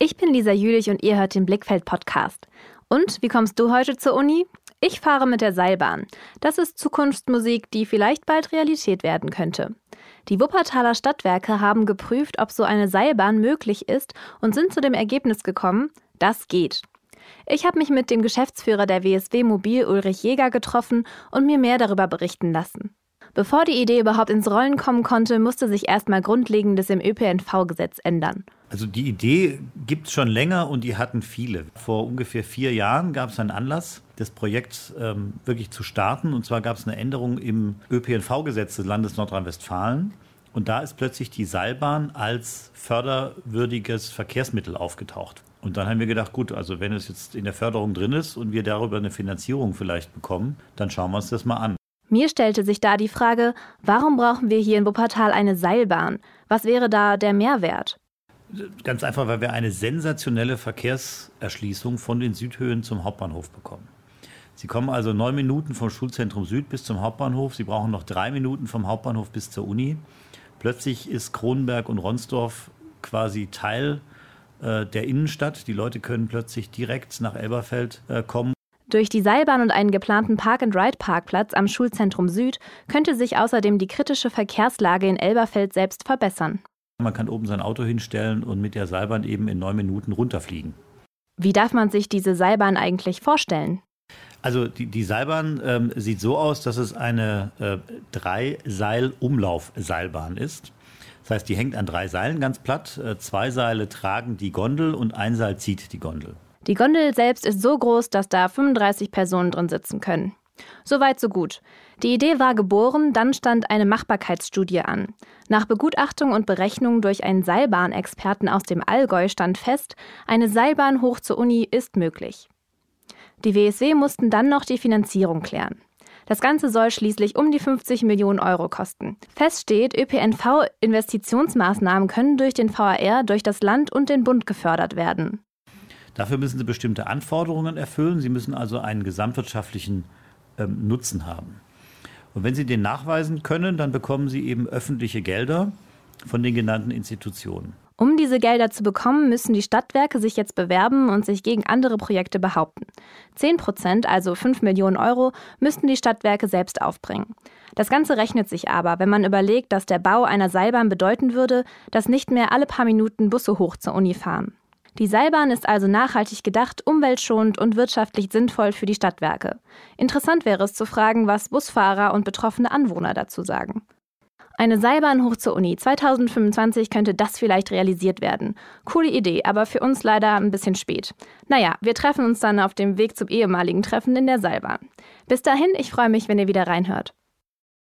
Ich bin Lisa Jülich und ihr hört den Blickfeld-Podcast. Und wie kommst du heute zur Uni? Ich fahre mit der Seilbahn. Das ist Zukunftsmusik, die vielleicht bald Realität werden könnte. Die Wuppertaler Stadtwerke haben geprüft, ob so eine Seilbahn möglich ist und sind zu dem Ergebnis gekommen, das geht. Ich habe mich mit dem Geschäftsführer der WSW Mobil, Ulrich Jäger, getroffen und mir mehr darüber berichten lassen. Bevor die Idee überhaupt ins Rollen kommen konnte, musste sich erstmal Grundlegendes im ÖPNV-Gesetz ändern. Also die Idee gibt es schon länger und die hatten viele. Vor ungefähr 4 Jahren gab es einen Anlass, das Projekt wirklich zu starten. Und zwar gab es eine Änderung im ÖPNV-Gesetz des Landes Nordrhein-Westfalen. Und da ist plötzlich die Seilbahn als förderwürdiges Verkehrsmittel aufgetaucht. Und dann haben wir gedacht, gut, also wenn es jetzt in der Förderung drin ist und wir darüber eine Finanzierung vielleicht bekommen, dann schauen wir uns das mal an. Mir stellte sich da die Frage, warum brauchen wir hier in Wuppertal eine Seilbahn? Was wäre da der Mehrwert? Ganz einfach, weil wir eine sensationelle Verkehrserschließung von den Südhöhen zum Hauptbahnhof bekommen. Sie kommen also 9 Minuten vom Schulzentrum Süd bis zum Hauptbahnhof. Sie brauchen noch 3 Minuten vom Hauptbahnhof bis zur Uni. Plötzlich ist Kronenberg und Ronsdorf quasi Teil der Innenstadt. Die Leute können plötzlich direkt nach Elberfeld kommen. Durch die Seilbahn und einen geplanten Park-and-Ride-Parkplatz am Schulzentrum Süd könnte sich außerdem die kritische Verkehrslage in Elberfeld selbst verbessern. Man kann oben sein Auto hinstellen und mit der Seilbahn eben in 9 Minuten runterfliegen. Wie darf man sich diese Seilbahn eigentlich vorstellen? Also die Seilbahn sieht so aus, dass es eine 3-Seil-Umlaufseilbahn ist. Das heißt, die hängt an 3 Seilen ganz platt. 2 Seile tragen die Gondel und 1 Seil zieht die Gondel. Die Gondel selbst ist so groß, dass da 35 Personen drin sitzen können. Soweit, so gut. Die Idee war geboren, dann stand eine Machbarkeitsstudie an. Nach Begutachtung und Berechnung durch einen Seilbahnexperten aus dem Allgäu stand fest, eine Seilbahn hoch zur Uni ist möglich. Die WSW mussten dann noch die Finanzierung klären. Das Ganze soll schließlich um die 50 Millionen Euro kosten. Fest steht, ÖPNV-Investitionsmaßnahmen können durch den VAR, durch das Land und den Bund gefördert werden. Dafür müssen sie bestimmte Anforderungen erfüllen. Sie müssen also einen gesamtwirtschaftlichen Nutzen haben. Und wenn sie den nachweisen können, dann bekommen sie eben öffentliche Gelder von den genannten Institutionen. Um diese Gelder zu bekommen, müssen die Stadtwerke sich jetzt bewerben und sich gegen andere Projekte behaupten. 10%, also 5 Millionen Euro, müssten die Stadtwerke selbst aufbringen. Das Ganze rechnet sich aber, wenn man überlegt, dass der Bau einer Seilbahn bedeuten würde, dass nicht mehr alle paar Minuten Busse hoch zur Uni fahren. Die Seilbahn ist also nachhaltig gedacht, umweltschonend und wirtschaftlich sinnvoll für die Stadtwerke. Interessant wäre es zu fragen, was Busfahrer und betroffene Anwohner dazu sagen. Eine Seilbahn hoch zur Uni. 2025 könnte das vielleicht realisiert werden. Coole Idee, aber für uns leider ein bisschen spät. Naja, wir treffen uns dann auf dem Weg zum ehemaligen Treffen in der Seilbahn. Bis dahin, ich freue mich, wenn ihr wieder reinhört.